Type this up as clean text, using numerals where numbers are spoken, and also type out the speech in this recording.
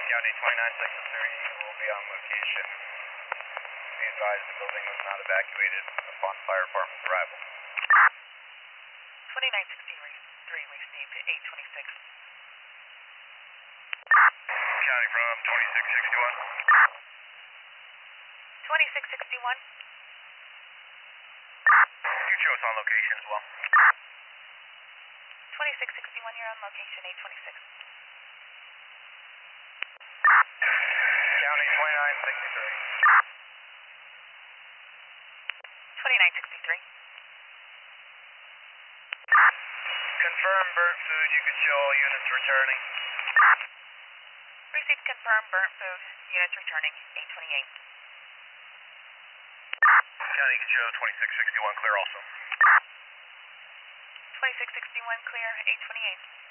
County 29 Sector 3 will be on location. Be advised the building was not evacuated upon fire department's arrival. 2963 received 826. County from 2661. 2661. You chose on location as well. 2661, you're on location 826. County 2963. 2963. Confirm burnt food. You can show all units returning. Received confirmed burnt food. Units returning 828. County, you can show 2661 clear also. 2661 clear 828.